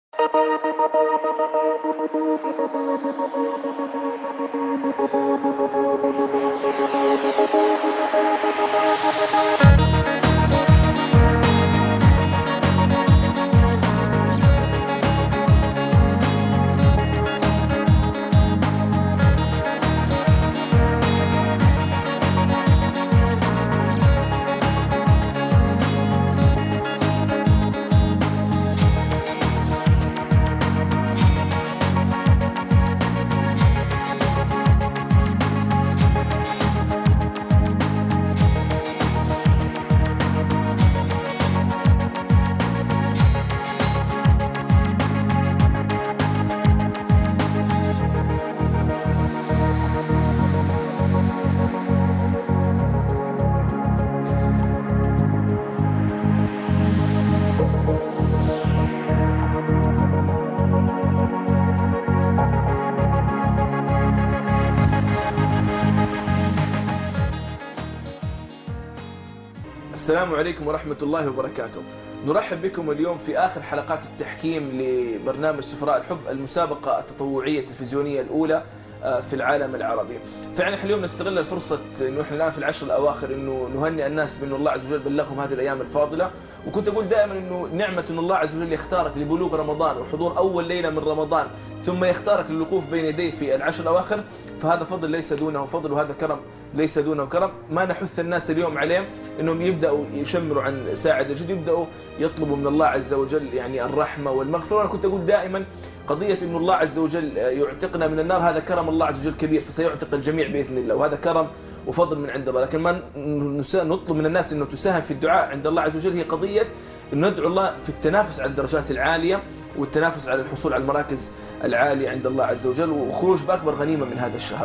السلام عليكم ورحمة الله وبركاته. نرحب بكم اليوم في آخر حلقات التحكيم لبرنامج سفراء الحب، المسابقة التطوعية التلفزيونية الأولى في العالم العربي. فعلا اليوم نستغل الفرصة انه احنا الان في العشر الاواخر انه نهنئ الناس بانه الله عز وجل بلغهم هذه الايام الفاضلة. وكنت اقول دائما انه نعمة انه الله عز وجل يختارك لبلوغ رمضان وحضور اول ليلة من رمضان ثم يختارك للوقوف بين يديه في العشر الاواخر، فهذا فضل ليس دونه فضل، وهذا كرم ليس دونه كرم. ما نحث الناس اليوم عليه انهم يبداوا يشمروا عن ساعد الجد، يبداوا يطلبوا من الله عز وجل يعني الرحمة والمغفرة. وانا كنت اقول دائما قضية انه الله عز وجل يعتقنا من النار، هذا كرم الله عز وجل كبير، فسيعتق الجميع باذن الله، وهذا كرم وفضل من عند الله. لكن ما نطلب من الناس انه تساهم في الدعاء عند الله عز وجل، هي قضية انه ندعو الله في التنافس على الدرجات العالية والتنافس على الحصول على المراكز العالية عند الله عز وجل، وخروج بأكبر غنيمة من هذا الشهر.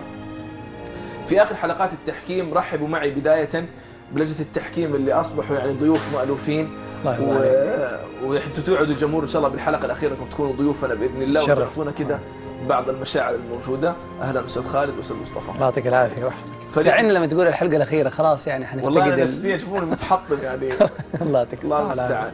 في آخر حلقات التحكيم رحبوا معي بداية بلجنة التحكيم اللي أصبحوا يعني ضيوف مألوفين، وتوعدوا الجمهور إن شاء الله بالحلقة الأخيرة أنكم تكونوا ضيوفنا بإذن الله وتعطونا كذا بعض المشاعر الموجودة. أهلا أستاذ خالد وأستاذ مصطفى. الله يعطيك العافية. ساعدنا لما تقول الحلقة الأخيرة خلاص يعني حنفتقد. والله أنا نفسيا شوفوني متحطم يعني. الله يعطيك الله المستعان.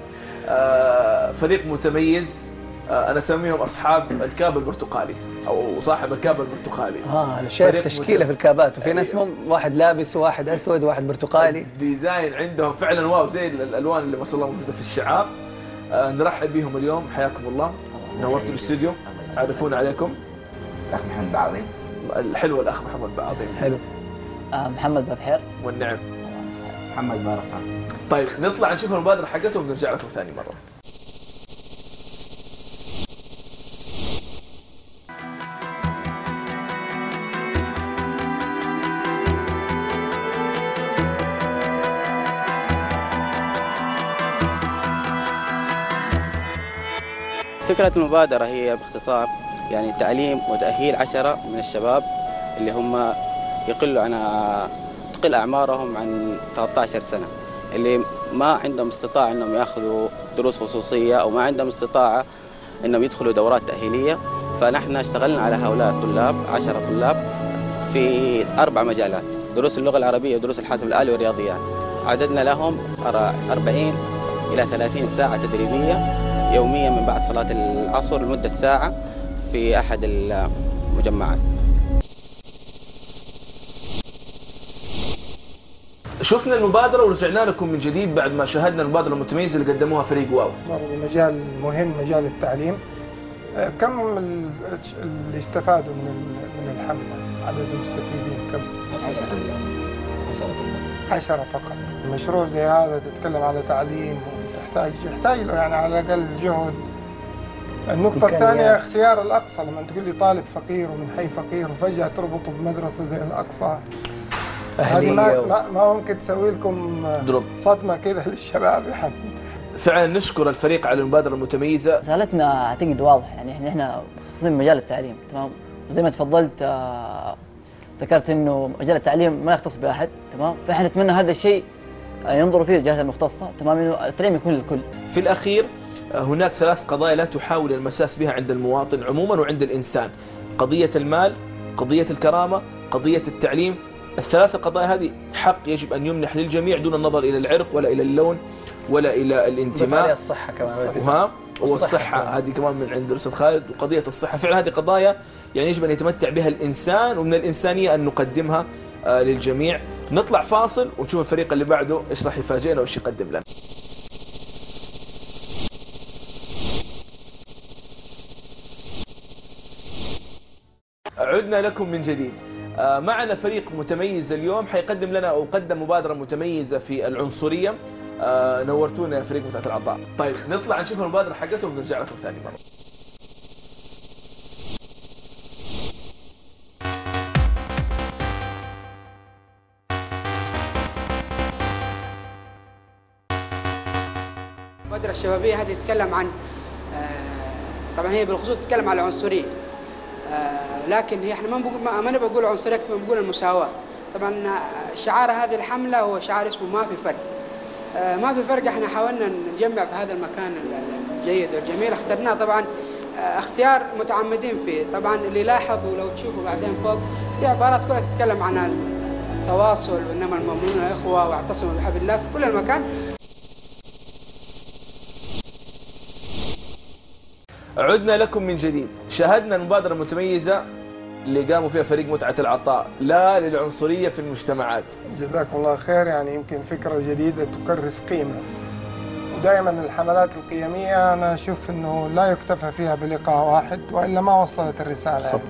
فريق متميز، أنا أسميهم أصحاب الكاب البرتقالي أو صاحب الكاب البرتقالي. أنا شايف تشكيلة في الكابات، وفي ناس واحد لابس وواحد أسود وواحد برتقالي. ديزاين عندهم فعلا واو، زي الألوان اللي ما شاء الله موجودة في الشعار. نرحب بهم اليوم، حياكم الله، نورتوا الاستوديو. عرفونا عليكم. الأخ محمد بعاضي. الحلو الأخ محمد بعاضي. حلو. محمد ببحير. والنعم محمد بارفع. طيب نطلع نشوف المبادرة حقتهم ونرجع لكم ثاني مرة. فكرة المبادرة هي باختصار يعني تعليم وتأهيل 10 من الشباب اللي هم تقل أعمارهم عن 13 سنة، اللي ما عندهم استطاعة أنهم يأخذوا دروس خصوصية أو ما عندهم استطاعة أنهم يدخلوا دورات تأهيلية. فنحن اشتغلنا على هؤلاء الطلاب 10 طلاب في 4 مجالات: دروس اللغة العربية ودروس الحاسب الآلي والرياضيات. عددنا لهم 40 إلى 30 ساعة تدريبية يوميا من بعد صلاة العصر لمدة ساعة في أحد المجمعات. شفنا المبادرة ورجعنا لكم من جديد بعد ما شاهدنا المبادرة المتميزة اللي قدموها فريق واو. مجال مهم، مجال التعليم. كم اللي استفادوا من الحملة؟ عدد المستفيدين كم؟ 10 فقط. مشروع زي هذا تتكلم على تعليم، يحتاج له يعني على الأقل جهد. النقطة الثانية اختيار الأقصى. لما تقول لي طالب فقير ومن حي فقير وفجأة تربطه بمدرسة زي الأقصى، هذه ما ممكن تسوي لكم صدمة كده للشباب يعني. فعلا نشكر الفريق على المبادرة المتميزة. رسالتنا اعتقد واضحة، يعني احنا مختصين بمجال التعليم، تمام؟ وزي ما تفضلت ذكرت انه مجال التعليم ما يختص بأحد، تمام؟ فاحنا نتمنى هذا الشيء ينظروا فيه الجهات المختصة، تمام؟ انه التعليم يكون للكل. في الأخير هناك 3 قضايا لا تحاول المساس بها عند المواطن عموما وعند الإنسان: قضية المال، قضية الكرامة، قضية التعليم. ال3 قضايا هذه حق يجب أن يمنح للجميع دون النظر إلى العرق ولا إلى اللون ولا إلى الانتماء. الصحة كمان. والصحة هذه كمان من عند الأستاذ خالد، وقضية الصحة فعلا هذه قضايا يعني يجب أن يتمتع بها الإنسان، ومن الإنسانية أن نقدمها للجميع. نطلع فاصل ونشوف الفريق اللي بعده إيش راح يفاجئنا وإيش يقدم لنا. عدنا لكم من جديد. معنا فريق متميز اليوم حيقدم لنا أو قدم مبادرة متميزة في العنصرية. نورتونا يا فريق متعة العطاء. طيب نطلع نشوف المبادرة حقتهم ونرجع لكم ثاني مرة. المبادرة الشبابية هذه تتكلم عن طبعا هي بالخصوص تتكلم عن العنصرية، لكن هي احنا ما نبغى نقول عنصرية أكثر ما نقول المساواة. طبعا شعار هذه الحملة هو شعار اسمه ما في فرق. ما في فرق، احنا حاولنا نجمع في هذا المكان الجيد والجميل، اخترناه طبعا اختيار متعمدين فيه. طبعا اللي لاحظ ولو تشوفوا بعدين فوق في عبارات كلها تتكلم عن التواصل، وانما المؤمنون اخوة واعتصموا بحبل الله في كل المكان. عدنا لكم من جديد. شاهدنا المبادرة المتميزة اللي قاموا فيها فريق متعة العطاء، لا للعنصرية في المجتمعات. جزاكم الله خير. يعني يمكن فكرة جديدة تكرس قيمة، ودائما الحملات القيمية أنا أشوف أنه لا يكتفى فيها بلقاء واحد وإلا ما وصلت الرسالة. يعني.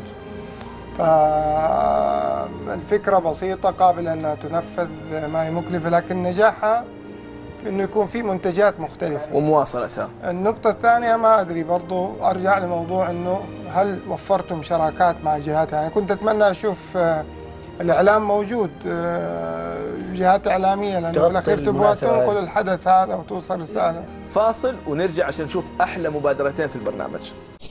فالفكرة بسيطة قابلة أنها تنفذ، ما هي مكلفة، لكن نجاحها انه يكون في منتجات مختلفه ومواصلتها. النقطه الثانيه ما ادري برضو ارجع لموضوع انه هل وفرتم شراكات مع جهات؟ يعني كنت اتمنى اشوف الاعلام موجود، جهات اعلاميه، لانه في الاخير تبغى تنقل الحدث هذا وتوصل رساله. فاصل ونرجع عشان نشوف احلى مبادرتين في البرنامج.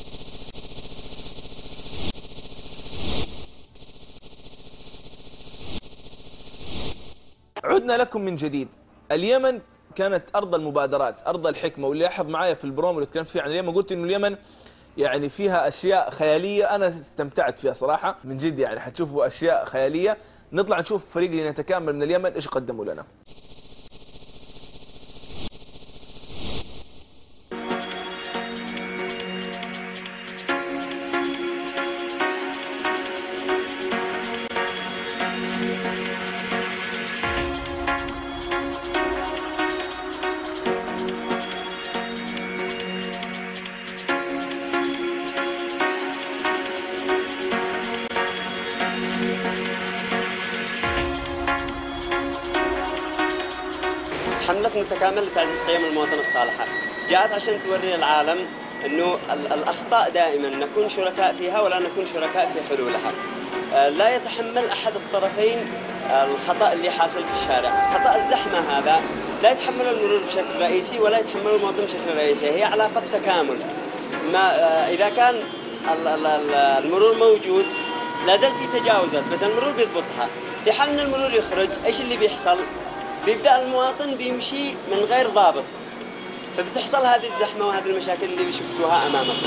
عدنا لكم من جديد. اليمن كانت أرض المبادرات، أرض الحكمة، واللي لاحظ معايا في البرومو اللي تكلمت فيه عن اليمن قلت إنه اليمن يعني فيها أشياء خيالية، أنا استمتعت فيها صراحة من جد، يعني حتشوفوا أشياء خيالية. نطلع نشوف فريق اللي نتكامل من اليمن إيش قدموا لنا. حملة متكاملة لتعزيز قيم المواطنة الصالحة جاءت عشان توري العالم أنه الأخطاء دائما نكون شركاء فيها ولا نكون شركاء في حلولها. لا يتحمل أحد الطرفين الخطأ اللي حاصل في الشارع. خطأ الزحمة هذا لا يتحمل المرور بشكل رئيسي ولا يتحمل المواطن بشكل رئيسي، هي علاقة تكامل. إذا كان المرور موجود لا زال في تجاوزات، بس المرور بيضبطها. في حال ان المرور يخرج ايش اللي بيحصل؟ بيبدأ المواطن بيمشي من غير ضابط، فبتحصل هذه الزحمة وهذه المشاكل اللي شفتوها أمامكم.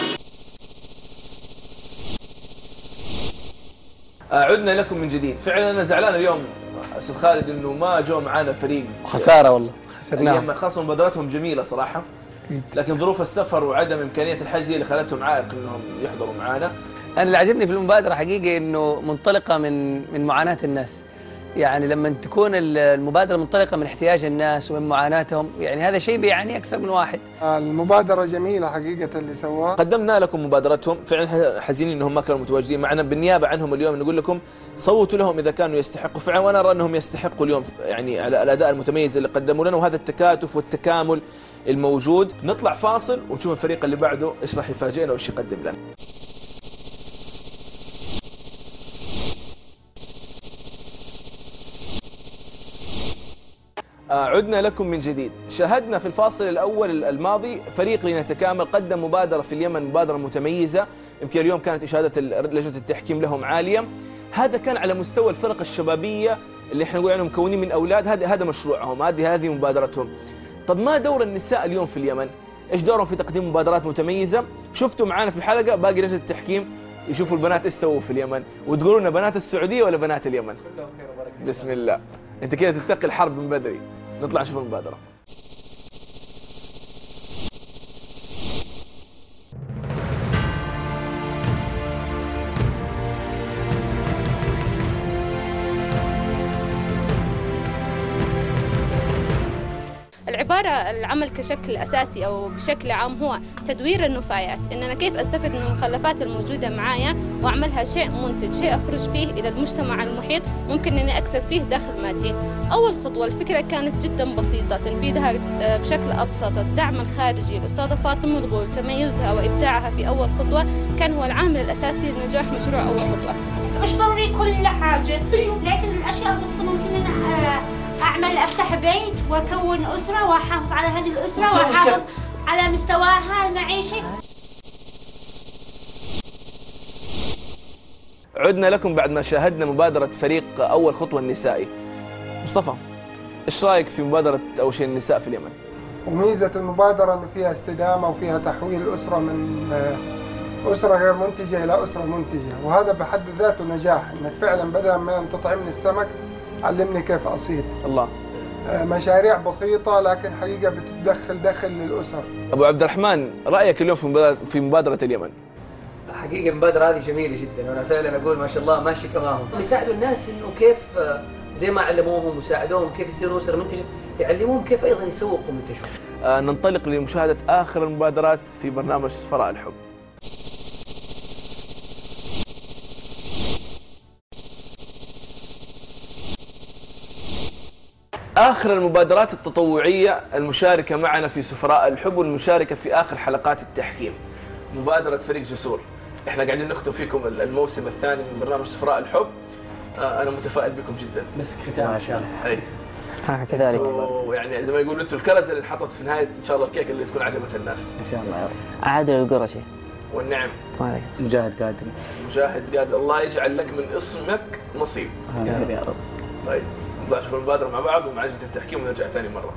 عدنا لكم من جديد. فعلا أنا زعلان اليوم أستاذ خالد إنه ما جو معنا فريق، خسارة والله، خسرناهم. خاصة مبادراتهم جميلة صراحة، لكن ظروف السفر وعدم إمكانية الحجز اللي خلتهم عائق إنهم يحضروا معنا. أنا اللي عجبني في المبادرة حقيقة إنه منطلقة من معاناة الناس. يعني لما تكون المبادرة منطلقة من احتياج الناس ومن معاناتهم، يعني هذا شيء بيعني أكثر من واحد. المبادرة جميلة حقيقة اللي سواها. قدمنا لكم مبادرتهم، فعلا حزينين انهم ما كانوا متواجدين معنا. بالنيابة عنهم اليوم نقول لكم صوتوا لهم إذا كانوا يستحقوا فعلا، وأنا أرى أنهم يستحقوا اليوم يعني على الأداء المتميز اللي قدموا لنا وهذا التكاتف والتكامل الموجود. نطلع فاصل ونشوف الفريق اللي بعده إيش راح يفاجئنا وإيش يقدم لنا. عدنا لكم من جديد. شاهدنا في الفاصل الأول الماضي فريق لنتكامل قدم مبادرة في اليمن، مبادرة متميزة، يمكن اليوم كانت إشادة لجنة التحكيم لهم عالية. هذا كان على مستوى الفرق الشبابية اللي احنا نقول عنهم مكونين من أولاد، هذا مشروعهم، هذه مبادرتهم. طب ما دور النساء اليوم في اليمن؟ إيش دورهم في تقديم مبادرات متميزة؟ شفتوا معانا في حلقة باقي لجنة التحكيم يشوفوا البنات إيش سووا في اليمن، وتقولوا لنا بنات السعودية ولا بنات اليمن؟ بسم الله، أنت كده تتقي الحرب من بدري. نطلع نشوف المبادرة. المبادرة العمل كشكل أساسي أو بشكل عام هو تدوير النفايات، إن أنا كيف أستفد من المخلفات الموجودة معايا وأعملها شيء منتج، شيء أخرج فيه إلى المجتمع المحيط ممكن إني أكسب فيه دخل مادي. أول خطوة الفكرة كانت جدا بسيطة، تنفيذها بشكل أبسط. الدعم الخارجي، الأستاذة فاطمة الغول تميزها وإبداعها في أول خطوة كان هو العامل الأساسي لنجاح مشروع أول خطوة. مش ضروري كل حاجة، لكن الأشياء البسيطة ممكن أنا أعمل أفتح بيت وأكون أسرة وأحافظ على هذه الأسرة وأحافظ على مستواها المعيشي. عدنا لكم بعد ما شاهدنا مبادرة فريق أول خطوة النسائي. مصطفى، إيش رأيك في مبادرة أول شيء النساء في اليمن؟ وميزة المبادرة أنه فيها استدامة وفيها تحويل الأسرة من أسرة غير منتجة إلى أسرة منتجة، وهذا بحد ذاته نجاح، إنك فعلا بدلا من أن تطعمني السمك علمني كيف أصيد. الله. مشاريع بسيطة لكن حقيقة بتدخل دخل للأسر. أبو عبد الرحمن، رأيك اليوم في مبادرة اليمن؟ حقيقة المبادرة هذه جميلة جدا، وأنا فعلا أقول ما شاء الله ماشي كماهم. يساعدوا الناس إنه كيف زي ما علموهم وساعدوهم كيف يصيروا أسرة منتجة، يعلموهم كيف أيضا يسوقوا منتجهم. ننطلق لمشاهدة آخر المبادرات في برنامج سفراء الحب. آخر المبادرات التطوعية المشاركة معنا في سفراء الحب والمشاركة في آخر حلقات التحكيم، مبادرة فريق جسور. احنا قاعدين نختم فيكم الموسم الثاني من برنامج سفراء الحب. أنا متفائل بكم جدا. مسك ختام ما شاء الله. أي. كذلك. يعني زي ما يقولوا انتم الكرزة اللي انحطت في نهاية إن شاء الله الكيكة اللي تكون عجبت الناس. إن شاء الله يا رب. عادل القرشي. والنعم. مجاهد قادر. مجاهد قادر، الله يجعل لك من اسمك نصيب. يا رب. طيب نطلع نشوف المبادرة مع بعض ومع عجلة التحكيم ونرجع ثاني مرة.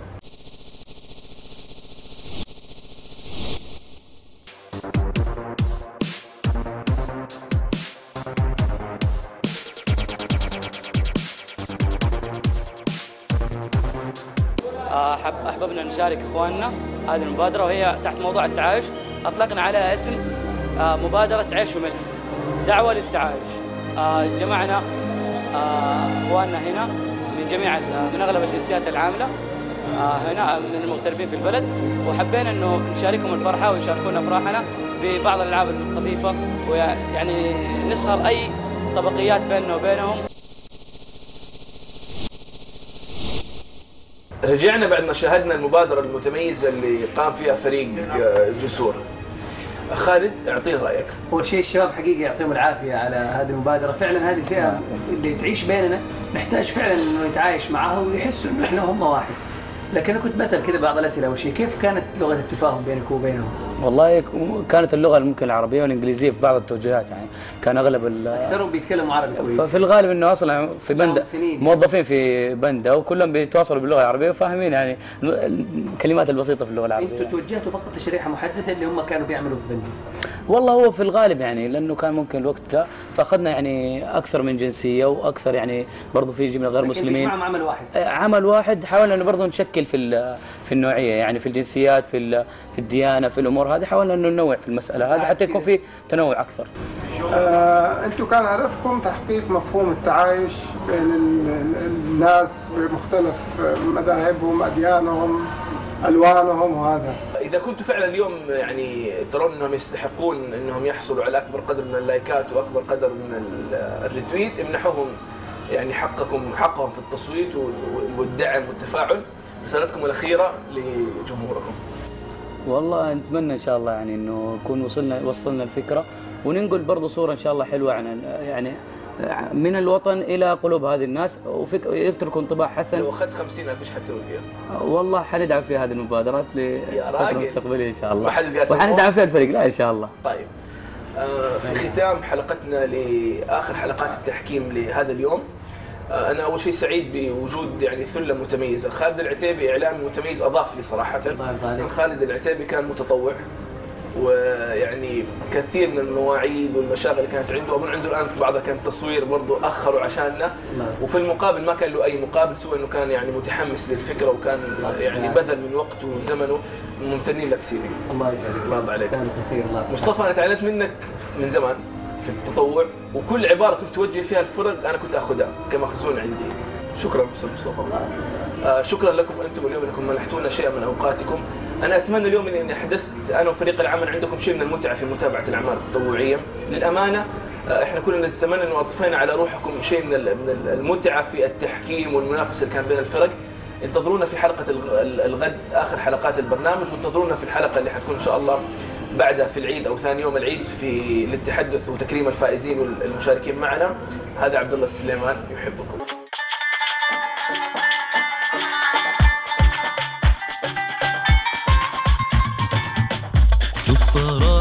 أحببنا نشارك إخواننا هذه المبادرة، وهي تحت موضوع التعايش. أطلقنا عليها اسم مبادرة عيش وملح، دعوة للتعايش. جمعنا إخواننا هنا من أغلب الجنسيات العاملة هنا من المغتربين في البلد، وحبينا إنه نشاركهم الفرحة ويشاركونا أفراحنا ببعض الألعاب الخفيفة، ويعني نصهر أي طبقيات بيننا وبينهم. رجعنا بعد ما شاهدنا المبادرة المتميزة اللي قام فيها فريق جسور. خالد، اعطينا رايك. اول شيء الشباب حقيقه يعطيهم العافيه على هذه المبادره، فعلا هذه الفئه اللي تعيش بيننا نحتاج فعلا انه نتعايش معها ويحسوا انه احنا هم واحد. لكن انا كنت بسال كذا بعض الاسئله، اول شيء كيف كانت لغه التفاهم بينك وبينهم؟ والله كانت اللغه ممكن العربيه والانجليزيه في بعض التوجيهات، يعني كان اغلب اكثرهم بيتكلموا عربي كويس. ففي الغالب انه اصلا في بندا موظفين في بندا وكلهم بيتواصلوا باللغه العربيه وفاهمين يعني الكلمات البسيطه في اللغه العربيه. انتوا توجهتوا فقط لشريحه محدده اللي هم كانوا بيعملوا في بندا؟ والله هو في الغالب يعني لانه كان ممكن الوقت ده فاخذنا يعني اكثر من جنسيه واكثر يعني برضه في يجي من غير مسلمين. لكن عمل واحد. عمل واحد، حاولنا انه برضه نشكل في النوعيه، يعني في الجنسيات، في الديانه، في الامور هذه حاولنا انه ننوع في المساله هذه حتى يكون في تنوع اكثر. انتم كان هدفكم تحقيق مفهوم التعايش بين الناس بمختلف مذاهبهم، اديانهم، الوانهم، وهذا. اذا كنتوا فعلا اليوم يعني ترون انهم يستحقون انهم يحصلوا على اكبر قدر من اللايكات واكبر قدر من الريتويت، امنحوهم يعني حقهم في التصويت والدعم والتفاعل. رسالتكم الاخيره لجمهوركم. والله نتمنى ان شاء الله يعني انه نكون وصلنا الفكره وننقل برضه صوره ان شاء الله حلوه عن يعني من الوطن الى قلوب هذه الناس، ويتركوا انطباع حسن. لو اخذت 50,000 ايش حتسوي فيها؟ والله حندعم فيها هذه المبادرات لفتره مستقبليه ان شاء الله، وحندعم فيها الفريق لا ان شاء الله. طيب في ختام حلقتنا لاخر حلقات التحكيم لهذا اليوم، أنا أول شيء سعيد بوجود يعني ثلة متميزة. خالد العتيبي إعلامي متميز أضاف لي صراحة. خالد العتيبي كان متطوع، ويعني كثير من المواعيد والمشاغل اللي كانت عنده، أظن عنده الآن بعضها كان تصوير برضه أخروا عشاننا، وفي المقابل ما كان له أي مقابل سوى إنه كان يعني متحمس للفكرة وكان يعني بذل من وقته وزمنه. ممتنين لك سيدي. الله يسعدك. الله عليك. الله. مصطفى، أنا تعلمت منك من زمان في التطوع، وكل عبارة كنت توجه فيها الفرق أنا كنت أخذها كمخزون عندي. شكرا أستاذ مصطفى. شكرا لكم أنتم اليوم أنكم منحتونا شيئا من أوقاتكم. أنا أتمنى اليوم أني حدثت أنا وفريق العمل عندكم شيء من المتعة في متابعة الأعمال التطوعية. للأمانة احنا كلنا نتمنى انه اضفينا على روحكم شيء من المتعه في التحكيم والمنافسه اللي كان بين الفرق. انتظرونا في حلقه الغد اخر حلقات البرنامج، وانتظرونا في الحلقه اللي حتكون ان شاء الله بعدها في العيد او ثاني يوم العيد للتحدث وتكريم الفائزين والمشاركين معنا. هذا عبد الله السليمان يحبكم. سفراء